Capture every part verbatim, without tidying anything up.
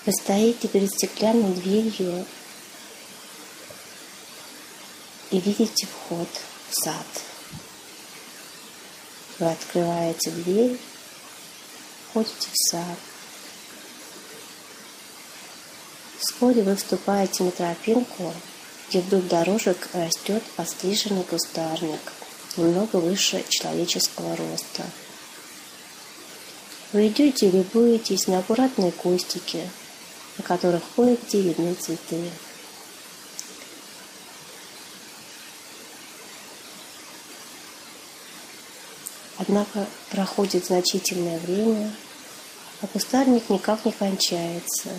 Вы стоите перед стеклянной дверью и видите вход в сад. Вы открываете дверь, входите в сад. Вскоре вы вступаете на тропинку, где вдоль дорожек растет подстриженный кустарник, немного выше человеческого роста. Вы идете и любуетесь на аккуратные кустики, на которых кое-где видны цветы. Однако проходит значительное время, а кустарник никак не кончается.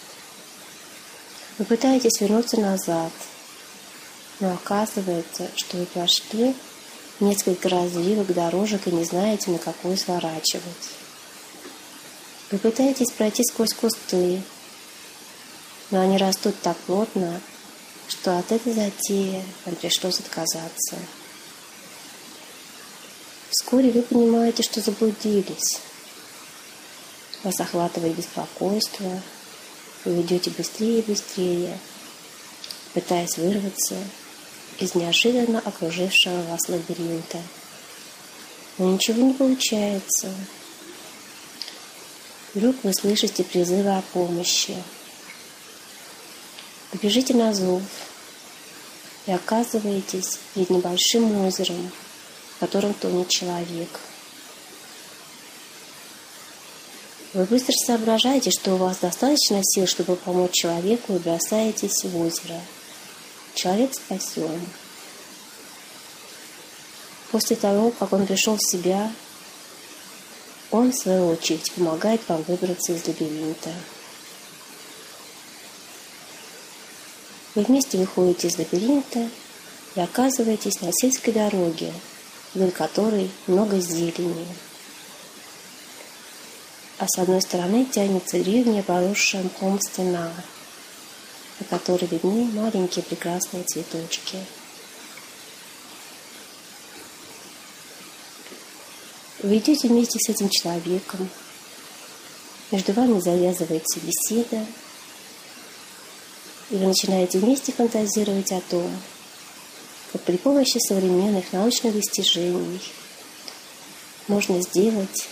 Вы пытаетесь вернуться назад, но оказывается, что вы прошли несколько развилок дорожек и не знаете, на какую сворачивать. Вы пытаетесь пройти сквозь кусты, но они растут так плотно, что от этой затеи вам пришлось отказаться. Вскоре вы понимаете, что заблудились. Вас охватывает беспокойство, вы идете быстрее и быстрее, пытаясь вырваться из неожиданно окружившего вас лабиринта. Но ничего не получается. Вдруг вы слышите призывы о помощи. Вы бежите на зов и оказываетесь перед небольшим озером, в котором тонет человек. Вы быстро соображаете, что у вас достаточно сил, чтобы помочь человеку, и бросаетесь в озеро. Человек спасен. После того, как он пришел в себя, он, в свою очередь, помогает вам выбраться из лабиринта. Вы вместе выходите из лабиринта и оказываетесь на сельской дороге, вдоль которой много зелени. А с одной стороны тянется древняя, поросшая мхом стена, на которой видны маленькие прекрасные цветочки. Вы идете вместе с этим человеком, между вами завязывается беседа, и вы начинаете вместе фантазировать о том, как при помощи современных научных достижений можно сделать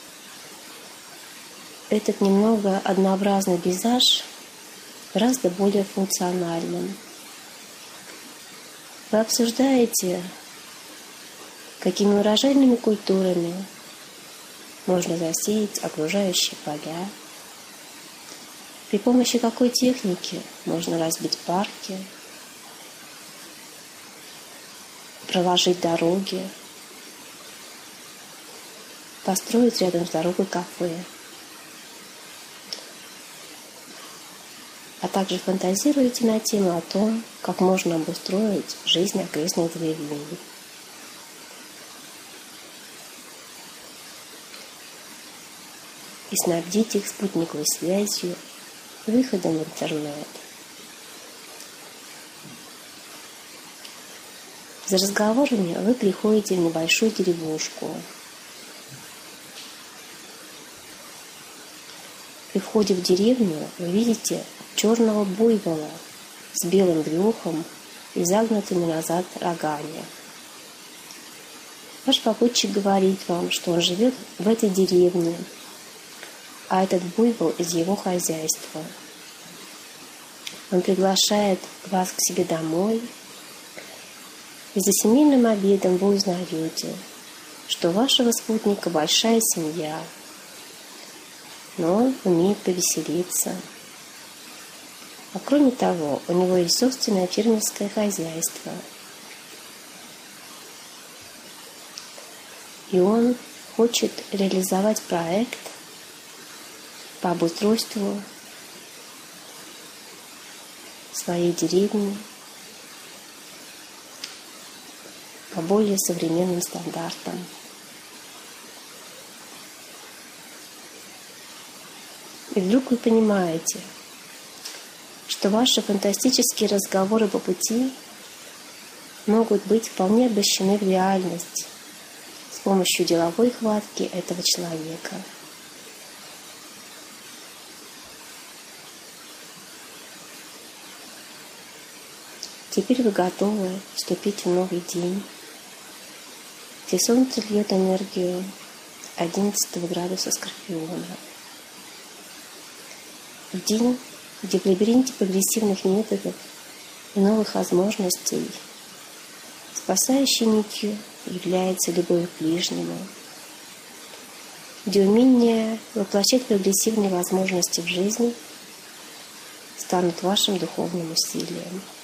этот немного однообразный пейзаж гораздо более функциональным. Вы обсуждаете, какими урожайными культурами можно засеять окружающие поля, при помощи какой техники можно разбить парки, проложить дороги, построить рядом с дорогой кафе, а также фантазируете на тему о том, как можно обустроить жизнь окрестных деревень. И снабдить их спутниковой связью, выходом в интернет. За разговорами вы приходите в небольшую деревушку. При входе в деревню вы видите черного буйвола с белым брюхом и загнутыми назад рогами. Ваш попутчик говорит вам, что он живет в этой деревне, а этот буйвол из его хозяйства. Он приглашает вас к себе домой, и за семейным обедом вы узнаете, что у вашего спутника большая семья, но он умеет повеселиться. А кроме того, у него есть собственное фермерское хозяйство. И он хочет реализовать проект по обустройству своей деревни по более современным стандартам. И вдруг вы понимаете, что ваши фантастические разговоры по пути могут быть вполне обращены в реальность с помощью деловой хватки этого человека. Теперь вы готовы вступить в новый день, где Солнце льет энергию одиннадцатого градуса Скорпиона. В день, где в лабиринте прогрессивных методов и новых возможностей спасающей нитью является любовь к ближнему, где умение воплощать прогрессивные возможности в жизни станут вашим духовным усилием.